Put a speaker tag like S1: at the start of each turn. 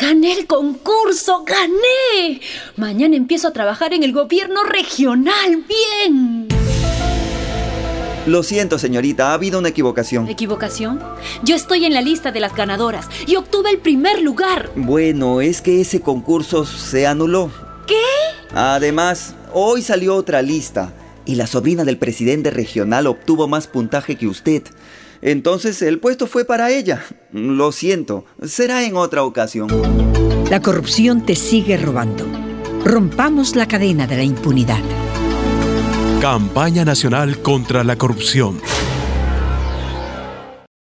S1: ¡Gané el concurso! ¡Gané! Mañana empiezo a trabajar en el gobierno regional. ¡Bien!
S2: Lo siento, señorita, ha habido una equivocación.
S1: ¿Equivocación? Yo estoy en la lista de las ganadoras y obtuve el primer lugar.
S2: Bueno, es que ese concurso se anuló.
S1: ¿Qué?
S2: Además, hoy salió otra lista y la sobrina del presidente regional obtuvo más puntaje que usted. Entonces el puesto fue para ella. Lo siento, será en otra ocasión.
S3: La corrupción te sigue robando. Rompamos la cadena de la impunidad.
S4: Campaña Nacional contra la Corrupción.